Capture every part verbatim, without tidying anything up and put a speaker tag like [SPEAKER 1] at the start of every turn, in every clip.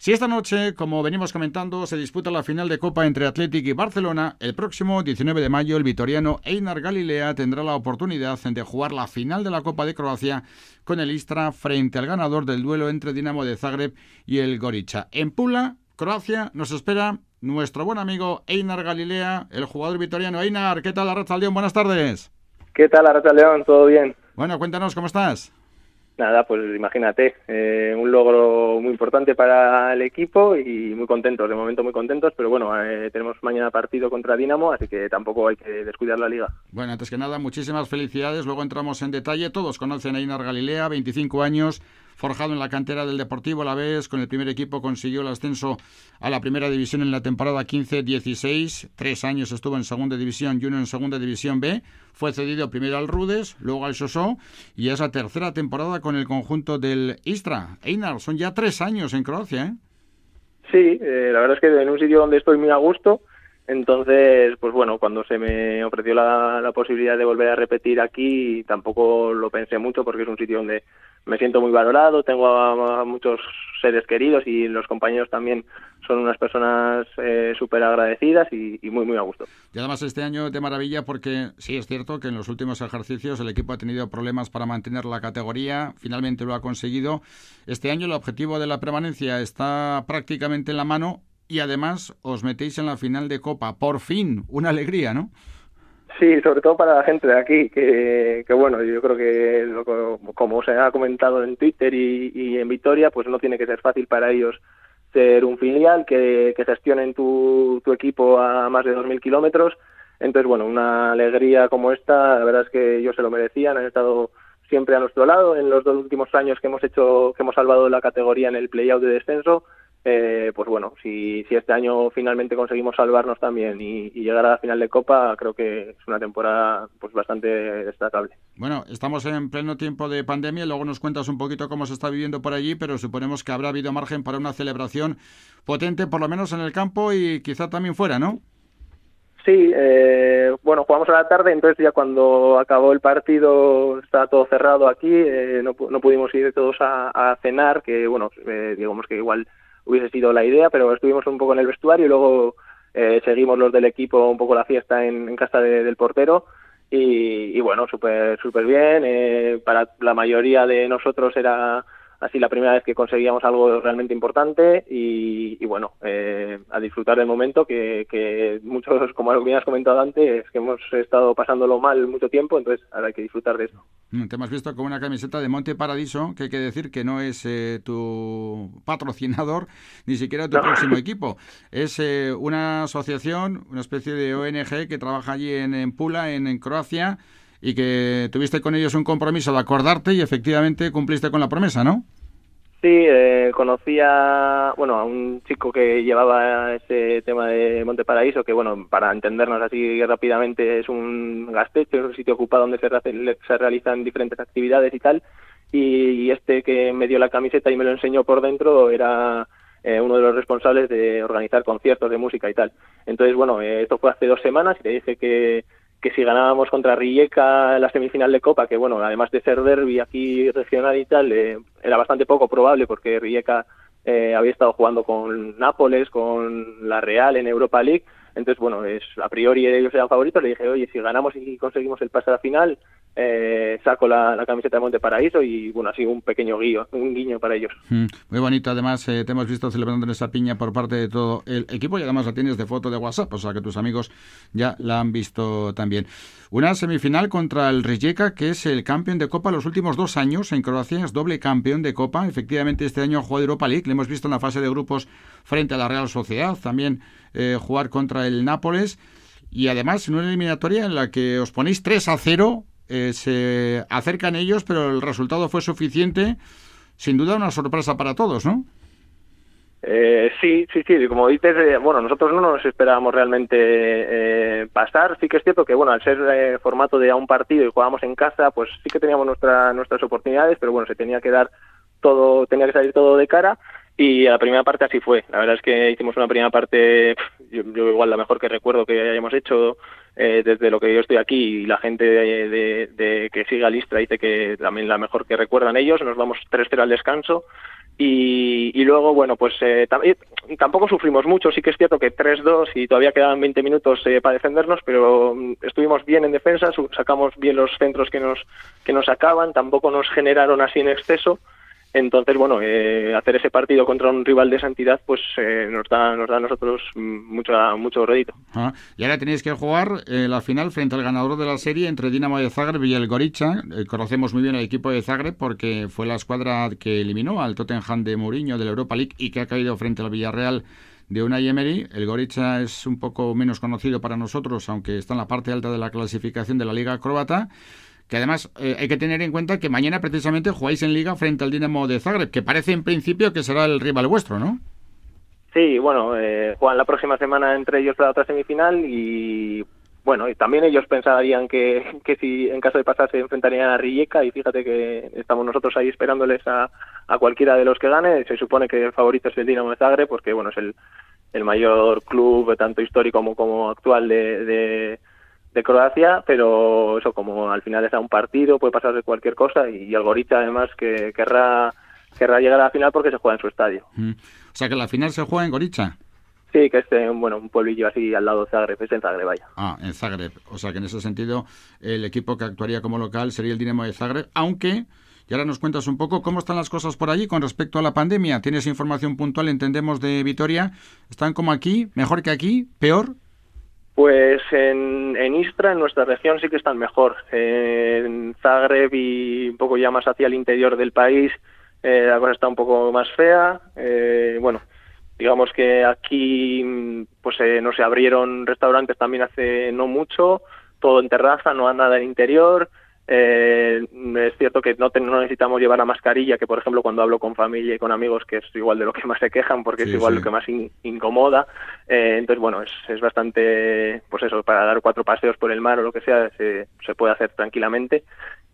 [SPEAKER 1] Si esta noche, como venimos comentando, se disputa la final de Copa entre Athletic y Barcelona, el próximo diecinueve de mayo el vitoriano Einar Galilea tendrá la oportunidad de jugar la final de la Copa de Croacia con el Istra frente al ganador del duelo entre Dinamo de Zagreb y el Gorica. En Pula, Croacia, nos espera nuestro buen amigo Einar Galilea, el jugador vitoriano. Einar, ¿qué tal, Arratsaldeon? Buenas tardes.
[SPEAKER 2] ¿Qué tal, Arratsaldeon? ¿Todo bien?
[SPEAKER 1] Bueno, cuéntanos, ¿cómo estás?
[SPEAKER 2] Nada, pues imagínate, eh, un logro muy importante para el equipo y muy contentos, de momento muy contentos, pero bueno, eh, tenemos mañana partido contra Dinamo, así que tampoco hay que descuidar la liga.
[SPEAKER 1] Bueno, antes que nada, muchísimas felicidades, luego entramos en detalle. Todos conocen a Einar Galilea, veinticinco años, forjado en la cantera del Deportivo Alavés, con el primer equipo consiguió el ascenso a la primera división en la temporada quince dieciséis, tres años estuvo en segunda división y uno en segunda división B, fue cedido primero al Rudes, luego al Sosó, y es la tercera temporada con el conjunto del Istra. Einar, son ya tres años en Croacia, ¿eh?
[SPEAKER 2] Sí, eh, la verdad es que en un sitio donde estoy muy a gusto, entonces, pues bueno, cuando se me ofreció la, la posibilidad de volver a repetir aquí, tampoco lo pensé mucho porque es un sitio donde me siento muy valorado, tengo a, a muchos seres queridos y los compañeros también son unas personas eh, súper agradecidas y, y muy, muy a gusto.
[SPEAKER 1] Y además este año de maravilla porque sí es cierto que en los últimos ejercicios el equipo ha tenido problemas para mantener la categoría, finalmente lo ha conseguido. Este año el objetivo de la permanencia está prácticamente en la mano y además os metéis en la final de Copa. Por fin, una alegría, ¿no?
[SPEAKER 2] Sí, sobre todo para la gente de aquí, que, que bueno, yo creo que lo, como se ha comentado en Twitter y, y en Vitoria, pues no tiene que ser fácil para ellos ser un filial, que, que gestionen tu, tu equipo a más de dos mil kilómetros. Entonces, bueno, una alegría como esta, la verdad es que ellos se lo merecían, han estado siempre a nuestro lado en los dos últimos años que hemos hecho, que hemos salvado la categoría en el play-out de descenso. Eh, pues bueno, si, si este año finalmente conseguimos salvarnos también y, y llegar a la final de Copa, creo que es una temporada pues bastante destacable.
[SPEAKER 1] Bueno, estamos en pleno tiempo de pandemia, luego nos cuentas un poquito cómo se está viviendo por allí, pero suponemos que habrá habido margen para una celebración potente, por lo menos en el campo y quizá también fuera, ¿no?
[SPEAKER 2] Sí, eh, bueno, jugamos a la tarde, entonces ya cuando acabó el partido estaba todo cerrado aquí, eh, no, no pudimos ir todos a, a cenar, que bueno, eh, digamos que igual hubiese sido la idea, pero estuvimos un poco en el vestuario y luego eh, seguimos los del equipo un poco la fiesta en, en casa de, del portero y, y bueno, súper súper bien. Eh, para la mayoría de nosotros era así la primera vez que conseguíamos algo realmente importante y, y bueno, eh, a disfrutar del momento que, que muchos, como bien has comentado antes, que hemos estado pasándolo mal mucho tiempo, entonces ahora hay que disfrutar de eso.
[SPEAKER 1] Te hemos visto con una camiseta de Monte Paradiso, que hay que decir que no es eh, tu patrocinador, ni siquiera tu no. próximo equipo. Es eh, una asociación, una especie de O N G que trabaja allí en, en Pula, en, en Croacia, y que tuviste con ellos un compromiso de acordarte y efectivamente cumpliste con la promesa, ¿no?
[SPEAKER 2] Sí, eh, conocí a, bueno, a un chico que llevaba ese tema de Monte Paraíso, que bueno, para entendernos así rápidamente es un gastecho, es un sitio ocupado donde se, re- se realizan diferentes actividades y tal, y, y este que me dio la camiseta y me lo enseñó por dentro era eh, uno de los responsables de organizar conciertos de música y tal. Entonces, bueno, eh, esto fue hace dos semanas y le dije que que si ganábamos contra Rijeka en la semifinal de Copa, que bueno, además de ser derbi aquí regional y tal, eh, era bastante poco probable porque Rijeka eh, había estado jugando con Nápoles, con la Real en Europa League, entonces bueno, es a priori ellos eran favoritos, le dije, oye, si ganamos y conseguimos el pase a la final, eh, saco la, la camiseta de Monte Paraíso y bueno, así un pequeño guiño, un guiño para ellos.
[SPEAKER 1] Mm, muy bonito, además eh, te hemos visto celebrando en esa piña por parte de todo el equipo y además la tienes de foto de WhatsApp, o sea que tus amigos ya la han visto también. Una semifinal contra el Rijeka, que es el campeón de Copa los últimos dos años en Croacia, es doble campeón de Copa, efectivamente este año ha jugado Europa League, le hemos visto en la fase de grupos frente a la Real Sociedad, también eh, jugar contra el Nápoles y además en una eliminatoria en la que os ponéis tres a cero. Eh, se acercan ellos, pero el resultado fue suficiente. Sin duda una sorpresa para todos, ¿no?
[SPEAKER 2] Eh, sí, sí, sí, como dices, eh, bueno, nosotros no nos esperábamos realmente eh, pasar. Sí que es cierto que, bueno, al ser eh, formato de a un partido y jugábamos en casa, pues sí que teníamos nuestra, nuestras oportunidades, pero bueno, se tenía que dar todo, tenía que salir todo de cara. Y a la primera parte así fue. La verdad es que hicimos una primera parte, yo, yo igual la mejor que recuerdo que hayamos hecho eh, desde lo que yo estoy aquí y la gente de, de, de que sigue al Istra dice que también la mejor que recuerdan ellos. Nos vamos tres cero al descanso Y, y luego, bueno, pues eh, tam- tampoco sufrimos mucho, sí que es cierto que tres dos y todavía quedaban veinte minutos eh, para defendernos, pero mm, estuvimos bien en defensa, su- sacamos bien los centros que nos, que nos sacaban, tampoco nos generaron así en exceso. Entonces, bueno, eh, hacer ese partido contra un rival de esa entidad, pues eh, nos da nos da a nosotros mm, mucho, mucho rédito.
[SPEAKER 1] Ah, y ahora tenéis que jugar eh, la final frente al ganador de la serie entre Dinamo de Zagreb y el Gorica. Eh, conocemos muy bien el equipo de Zagreb porque fue la escuadra que eliminó al Tottenham de Mourinho de la Europa League y que ha caído frente al Villarreal de Unai Emery. El Gorica es un poco menos conocido para nosotros, aunque está en la parte alta de la clasificación de la Liga Croata. Que además eh, hay que tener en cuenta que mañana precisamente jugáis en Liga frente al Dinamo de Zagreb, que parece en principio que será el rival vuestro, ¿no?
[SPEAKER 2] Sí, bueno, eh, juegan la próxima semana entre ellos la otra semifinal y bueno, y también ellos pensarían que, que si en caso de pasar se enfrentarían a Rijeka y fíjate que estamos nosotros ahí esperándoles a, a cualquiera de los que gane. Se supone que el favorito es el Dinamo de Zagreb porque bueno, es el, el mayor club tanto histórico como, como actual de, de, de Croacia, pero eso como al final está un partido, puede pasarse cualquier cosa y el Gorica además que querrá querrá llegar a la final porque se juega en su estadio.
[SPEAKER 1] Mm. O sea que la final se juega en Gorica.
[SPEAKER 2] Sí, que es en, bueno, un pueblillo así al lado de Zagreb, es en Zagreb, vaya.
[SPEAKER 1] Ah, en Zagreb. O sea que en ese sentido el equipo que actuaría como local sería el Dinamo de Zagreb, aunque... Y ahora nos cuentas un poco cómo están las cosas por allí con respecto a la pandemia. ¿Tienes información puntual, entendemos, de Vitoria? ¿Están como aquí? ¿Mejor que aquí? ¿Peor?
[SPEAKER 2] Pues en, en Istra, en nuestra región, sí que están mejor. Eh, en Zagreb y un poco ya más hacia el interior del país, eh, la cosa está un poco más fea. Eh, bueno, digamos que aquí pues eh, no se abrieron restaurantes también hace no mucho, todo en terraza, no hay nada en interior. Eh, es cierto que no, te, no necesitamos llevar la mascarilla, que por ejemplo cuando hablo con familia y con amigos, que es igual de lo que más se quejan, porque
[SPEAKER 1] Sí,
[SPEAKER 2] es igual
[SPEAKER 1] sí.
[SPEAKER 2] lo que más in, incomoda. Eh, entonces, bueno, es, es bastante, pues eso, para dar cuatro paseos por el mar o lo que sea, se, se puede hacer tranquilamente.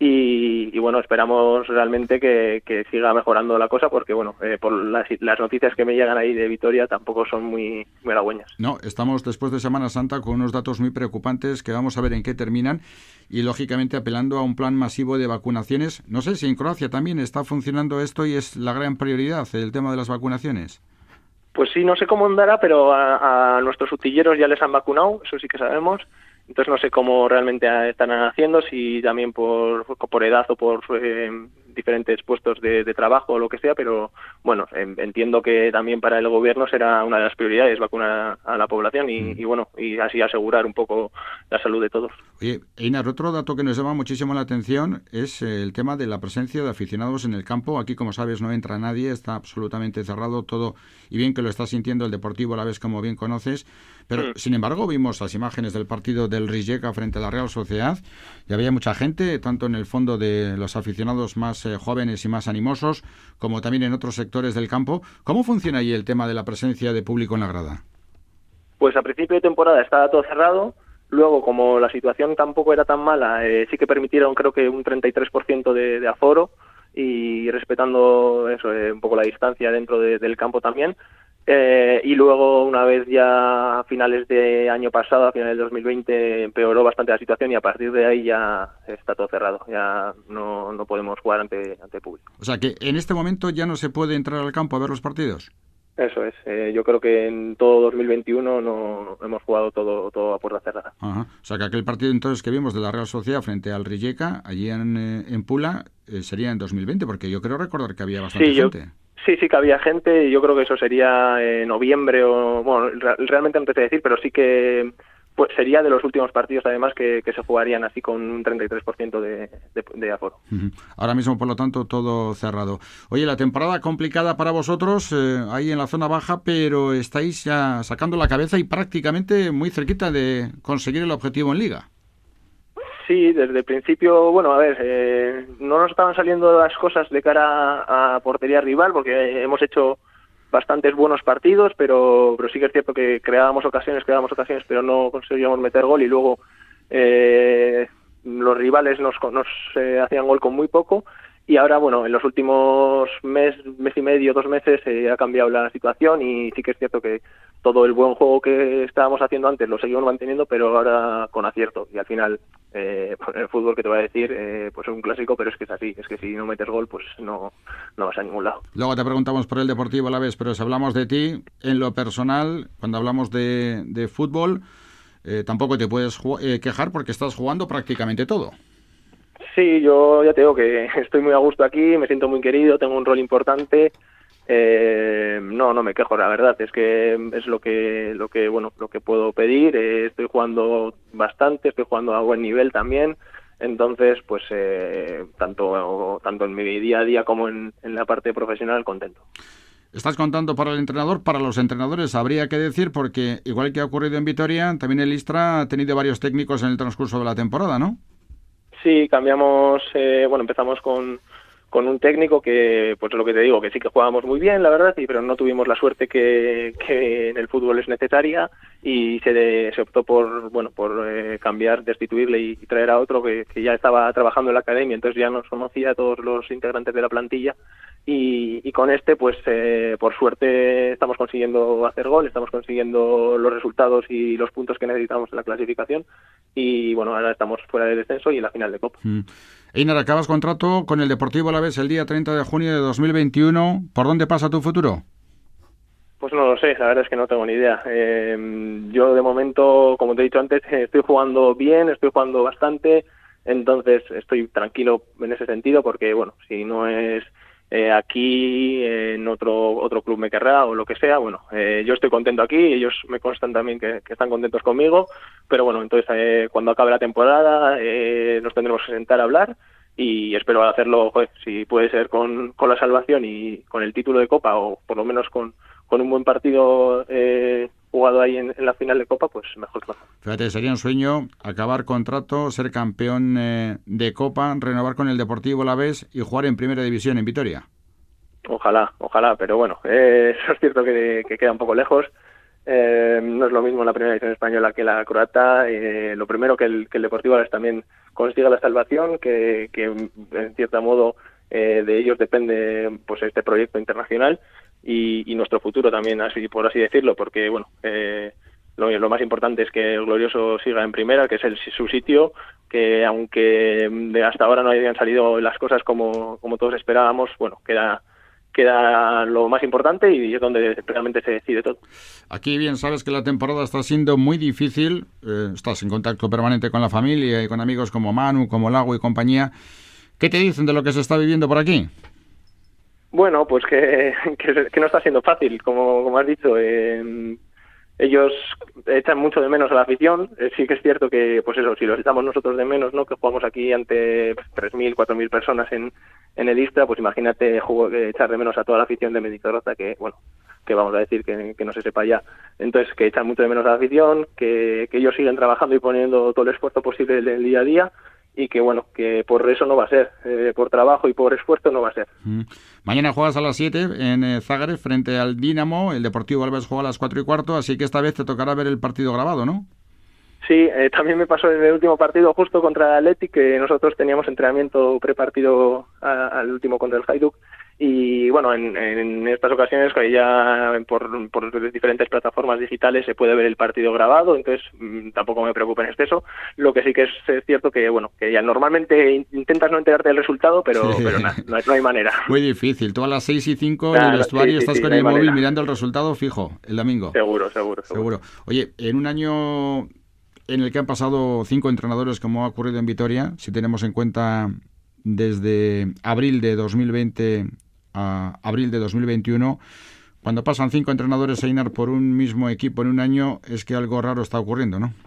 [SPEAKER 2] Y, y bueno, esperamos realmente que, que siga mejorando la cosa, porque bueno, eh, por las, las noticias que me llegan ahí de Vitoria tampoco son muy, muy halagüeñas.
[SPEAKER 1] No, estamos después de Semana Santa con unos datos muy preocupantes que vamos a ver en qué terminan y lógicamente apelando a un plan masivo de vacunaciones. No sé si en Croacia también está funcionando esto y es la gran prioridad el tema de las vacunaciones.
[SPEAKER 2] Pues sí, no sé cómo andará, pero a, a nuestros utilleros ya les han vacunado, eso sí que sabemos. Entonces no sé cómo realmente están haciendo, si también por, por edad o por eh, diferentes puestos de, de trabajo o lo que sea, pero bueno, entiendo que también para el gobierno será una de las prioridades vacunar a la población y, y bueno, y así asegurar un poco la salud de todos.
[SPEAKER 1] Oye, Einar, otro dato que nos llama muchísimo la atención es el tema de la presencia de aficionados en el campo. Aquí, como sabes, no entra nadie, está absolutamente cerrado todo, y bien que lo está sintiendo el Deportivo a la vez, como bien conoces, pero mm. sin embargo vimos las imágenes del partido del Rijeka frente a la Real Sociedad y había mucha gente, tanto en el fondo de los aficionados más eh, jóvenes y más animosos, como también en otros sectores del campo. ¿Cómo funciona ahí el tema de la presencia de público en la grada?
[SPEAKER 2] Pues a principio de temporada estaba todo cerrado. Luego, como la situación tampoco era tan mala, eh, sí que permitieron creo que un treinta y tres por ciento de, de aforo y respetando eso, eh, un poco la distancia dentro de, del campo también. Eh, y luego, una vez ya a finales de año pasado, a finales de dos mil veinte, empeoró bastante la situación y a partir de ahí ya está todo cerrado. Ya no, no podemos jugar ante, ante público.
[SPEAKER 1] O sea que en este momento ya no se puede entrar al campo a ver los partidos.
[SPEAKER 2] Eso es. Eh, yo creo que en todo dos mil veintiuno no, no hemos jugado todo, todo a puerta cerrada.
[SPEAKER 1] Ajá. O sea que aquel partido entonces que vimos de la Real Sociedad frente al Rijeka, allí en, eh, en Pula, eh, sería en dos mil veinte, porque yo creo recordar que había bastante
[SPEAKER 2] sí, yo,
[SPEAKER 1] gente.
[SPEAKER 2] Sí, sí que había gente y yo creo que eso sería en noviembre o... Bueno, re- realmente no te sé decir, pero sí que pues sería de los últimos partidos además que, que se jugarían así con un treinta y tres por ciento de, de, de aforo.
[SPEAKER 1] Uh-huh. Ahora mismo, por lo tanto, todo cerrado. Oye, la temporada complicada para vosotros, eh, ahí en la zona baja, pero estáis ya sacando la cabeza y prácticamente muy cerquita de conseguir el objetivo en Liga.
[SPEAKER 2] Sí, desde el principio, bueno, a ver, eh, no nos estaban saliendo las cosas de cara a, a portería rival porque hemos hecho bastantes buenos partidos, pero, pero sí que es cierto que creábamos ocasiones, creábamos ocasiones, pero no conseguíamos meter gol y luego eh, los rivales nos, nos eh, hacían gol con muy poco. Y ahora, bueno, en los últimos mes, mes y medio, dos meses, eh, ha cambiado la situación y sí que es cierto que todo el buen juego que estábamos haciendo antes lo seguimos manteniendo, pero ahora con acierto. Y al final, eh, el fútbol, que te voy a decir, eh, pues es un clásico, pero es que es así. Es que si no metes gol, pues no, no vas a ningún lado.
[SPEAKER 1] Luego te preguntamos por el Deportivo Alavés, pero si hablamos de ti, en lo personal, cuando hablamos de, de fútbol, eh, tampoco te puedes eh, quejar porque estás jugando prácticamente todo.
[SPEAKER 2] Sí, yo ya te digo que estoy muy a gusto aquí, me siento muy querido, tengo un rol importante. Eh, no, no me quejo, la verdad, es que es lo que, lo que, bueno, lo que puedo pedir. Eh, estoy jugando bastante, estoy jugando a buen nivel también, entonces, pues, eh, tanto, tanto en mi día a día como en, en la parte profesional, contento.
[SPEAKER 1] Estás contando para el entrenador, para los entrenadores habría que decir, porque igual que ha ocurrido en Vitoria, también el Istra ha tenido varios técnicos en el transcurso de la temporada, ¿no?
[SPEAKER 2] Sí, cambiamos, eh, bueno, empezamos con con un técnico que, pues lo que te digo, que sí que jugábamos muy bien, la verdad, y pero no tuvimos la suerte que, que en el fútbol es necesaria, y se, de, se optó por, bueno, por eh, cambiar, destituirle y, y traer a otro que, que ya estaba trabajando en la academia, entonces ya nos conocía a todos los integrantes de la plantilla, y, y con este, pues eh, por suerte estamos consiguiendo hacer gol, estamos consiguiendo los resultados y los puntos que necesitamos en la clasificación, y bueno, ahora estamos fuera del descenso y en la final de Copa.
[SPEAKER 1] Mm. Einar, acabas contrato con el Deportivo Alavés el día treinta de junio de dos mil veintiuno. ¿Por dónde pasa tu futuro?
[SPEAKER 2] Pues no lo sé, la verdad es que no tengo ni idea. Eh, yo de momento, como te he dicho antes, estoy jugando bien, estoy jugando bastante, entonces estoy tranquilo en ese sentido porque, bueno, si no es eh, aquí, eh, en otro otro club me querrá o lo que sea, bueno, eh, yo estoy contento aquí, ellos me constan también que, que están contentos conmigo, pero bueno, entonces eh, cuando acabe la temporada eh, nos tendremos que sentar a hablar y espero hacerlo, joder, si puede ser con, con la salvación y con el título de Copa o por lo menos con con un buen partido eh, jugado ahí en, en la final de Copa, pues mejor que mejor.
[SPEAKER 1] Fíjate, sería un sueño acabar contrato, ser campeón eh, de Copa, renovar con el Deportivo Alavés y jugar en Primera División en Vitoria.
[SPEAKER 2] Ojalá, ojalá, pero bueno, eh, eso es cierto que, que queda un poco lejos. Eh, no es lo mismo la Primera División española que la croata. Eh, lo primero que el, que el Deportivo Alavés también consiga la salvación, que, que en cierto modo eh, de ellos depende pues este proyecto internacional. Y, y nuestro futuro también, así por así decirlo, porque bueno, eh, lo, lo más importante es que el Glorioso siga en primera, que es el, su sitio, que aunque de hasta ahora no hayan salido las cosas como, como todos esperábamos, bueno, queda queda lo más importante y es donde realmente se decide todo.
[SPEAKER 1] Aquí bien sabes que la temporada está siendo muy difícil, eh, estás en contacto permanente con la familia y con amigos como Manu, como Lago y compañía. ¿Qué te dicen de lo que se está viviendo por aquí?
[SPEAKER 2] Bueno, pues que, que, que no está siendo fácil, como, como has dicho. Eh, ellos echan mucho de menos a la afición. Eh, sí que es cierto que, pues eso, si los echamos nosotros de menos, ¿no? Que jugamos aquí ante tres mil, cuatro mil personas en, en el Istra, pues imagínate juego, eh, echar de menos a toda la afición de Mendizorroza, que, bueno, que vamos a decir que, que no se sepa ya. Entonces, que echan mucho de menos a la afición, que, que ellos siguen trabajando y poniendo todo el esfuerzo posible del día a día, y que bueno, que por eso no va a ser, eh, por trabajo y por esfuerzo no va a ser.
[SPEAKER 1] Mm. Mañana juegas a las siete en eh, Zagreb frente al Dinamo, el Deportivo Alavés juega a las cuatro y cuarto, así que esta vez te tocará ver el partido grabado, ¿no?
[SPEAKER 2] Sí, eh, también me pasó en el último partido justo contra el Athletic, que nosotros teníamos entrenamiento prepartido a, al último contra el Hajduk, y bueno, en, en estas ocasiones que ya por, por diferentes plataformas digitales se puede ver el partido grabado, entonces mmm, tampoco me preocupa en exceso. Lo que sí que es, es cierto que bueno, que ya normalmente intentas no enterarte del resultado, pero, sí. pero nada, no, no hay manera.
[SPEAKER 1] Muy difícil, tú a las seis y cinco claro, en el vestuario sí, sí, estás sí, con el móvil manera. mirando el resultado fijo el domingo.
[SPEAKER 2] Seguro, seguro,
[SPEAKER 1] seguro. Seguro. Oye, en un año en el que han pasado cinco entrenadores, como ha ocurrido en Vitoria, si tenemos en cuenta desde abril de dos mil veinte a abril de dos mil veintiuno, cuando pasan cinco entrenadores, Einar, por un mismo equipo en un año, es que algo raro está ocurriendo, ¿no?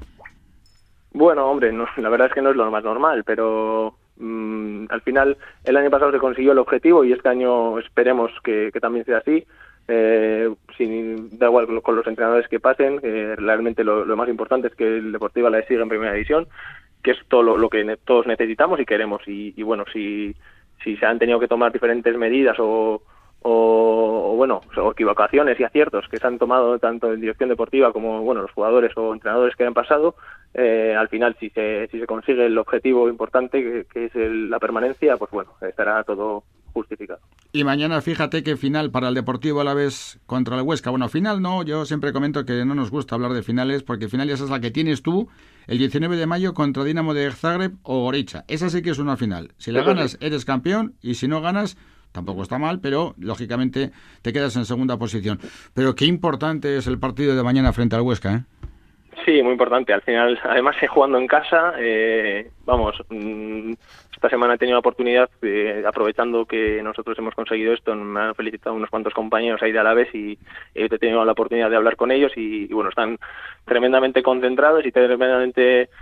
[SPEAKER 2] Bueno, hombre, no, la verdad es que no es lo más normal, pero mmm, al final el año pasado se consiguió el objetivo y este año esperemos que, que también sea así. Eh, sin, da igual con los entrenadores que pasen, eh, realmente lo, lo más importante es que el Deportivo Alavés siga en primera división, que es todo lo, lo que ne- todos necesitamos y queremos, y, y bueno, si si se han tenido que tomar diferentes medidas o, o, o bueno, o equivocaciones y aciertos que se han tomado tanto en dirección deportiva como bueno los jugadores o entrenadores que han pasado, eh, al final si se si se consigue el objetivo importante que, que es el, la permanencia, pues bueno, estará todo justificado.
[SPEAKER 1] Y mañana fíjate que final para el Deportivo Alavés contra el Huesca. Bueno, final no, yo siempre comento que no nos gusta hablar de finales, porque final esa es la que tienes tú el diecinueve de mayo contra Dinamo de Zagreb o Gorica. Esa sí que es una final. Si la ganas, eres campeón, y si no ganas, tampoco está mal, pero lógicamente te quedas en segunda posición. Pero qué importante es el partido de mañana frente al Huesca, ¿eh?
[SPEAKER 2] Sí, muy importante. Al final, además, jugando en casa, eh, vamos, mmm, esta semana he tenido la oportunidad, eh, aprovechando que nosotros hemos conseguido esto, me han felicitado unos cuantos compañeros ahí de Alavés y he tenido la oportunidad de hablar con ellos y, y bueno, están tremendamente concentrados y tremendamente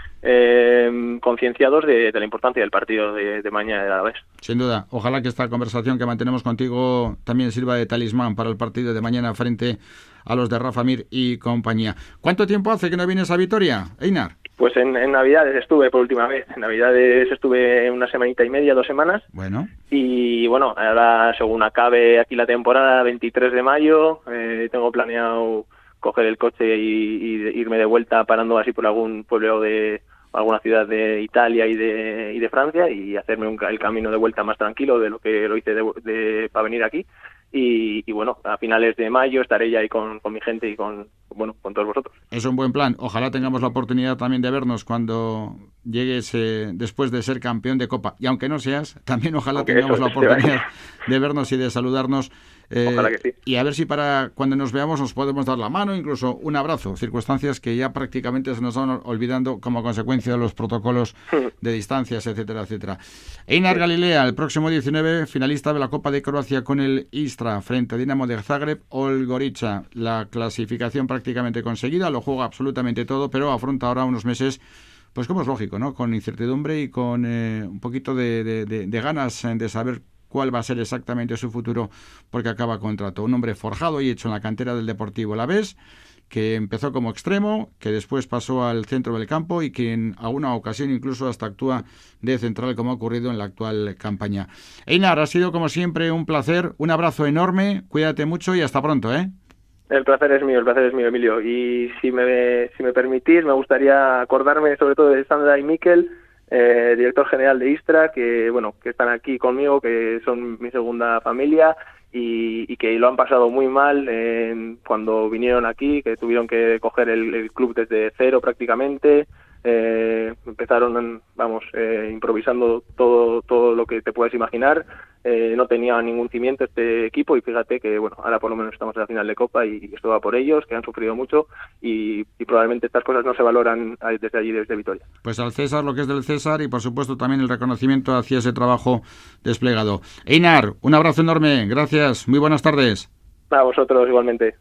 [SPEAKER 2] eh, concienciados de, de la importancia del partido de, de mañana de Alavés.
[SPEAKER 1] Sin duda. Ojalá que esta conversación que mantenemos contigo también sirva de talismán para el partido de mañana frente a los de Rafa Mir y compañía. ¿Cuánto tiempo hace que no vienes a Vitoria, Einar?
[SPEAKER 2] Pues en, en Navidades estuve por última vez. En Navidades estuve una semanita y media, dos semanas.
[SPEAKER 1] Bueno.
[SPEAKER 2] Y bueno, ahora según acabe aquí la temporada, veintitrés de mayo, eh, tengo planeado coger el coche y, y irme de vuelta parando así por algún pueblo de alguna ciudad de Italia y de, y de Francia y hacerme un, el camino de vuelta más tranquilo de lo que lo hice de, de, para venir aquí. Y, y bueno, a finales de mayo estaré ya ahí con, con mi gente y con bueno con todos vosotros.
[SPEAKER 1] Es un buen plan. Ojalá tengamos la oportunidad también de vernos cuando llegues eh, después de ser campeón de Copa. Y aunque no seas, también ojalá aunque tengamos eso, la oportunidad de vernos y de saludarnos. Eh,
[SPEAKER 2] Ojalá que sí.
[SPEAKER 1] Y a ver si para cuando nos veamos nos podemos dar la mano, incluso un abrazo. Circunstancias que ya prácticamente se nos van olvidando como consecuencia de los protocolos de distancias, etcétera, etcétera. Einar Galilea, el próximo diecinueve, finalista de la Copa de Croacia con el Istra frente a Dinamo de Zagreb o el Gorica. La clasificación prácticamente conseguida, lo juega absolutamente todo, pero afronta ahora unos meses, pues como es lógico, ¿no? Con incertidumbre y con eh, un poquito de, de, de, de ganas de saber cuál va a ser exactamente su futuro, porque acaba contrato. Un hombre forjado y hecho en la cantera del Deportivo Alavés, que empezó como extremo, que después pasó al centro del campo y que en alguna ocasión incluso hasta actúa de central, como ha ocurrido en la actual campaña. Einar, ha sido como siempre un placer, un abrazo enorme, cuídate mucho y hasta pronto, ¿eh?
[SPEAKER 2] El placer es mío, el placer es mío, Emilio. Y si me, si me permitís, me gustaría acordarme sobre todo de Sandra y Miquel, Eh, director general de Istra, que bueno que están aquí conmigo, que son mi segunda familia y, y que lo han pasado muy mal eh, cuando vinieron aquí, que tuvieron que coger el, el club desde cero prácticamente. Eh, empezaron, vamos, eh, improvisando todo todo lo que te puedes imaginar. Eh, no tenía ningún cimiento este equipo y fíjate que, bueno, ahora por lo menos estamos en la final de Copa y esto va por ellos, que han sufrido mucho y, y probablemente estas cosas no se valoran desde allí, desde Vitoria.
[SPEAKER 1] Pues al César lo que es del César y por supuesto también el reconocimiento hacia ese trabajo desplegado. Einar, un abrazo enorme, gracias, muy buenas tardes.
[SPEAKER 2] A vosotros igualmente.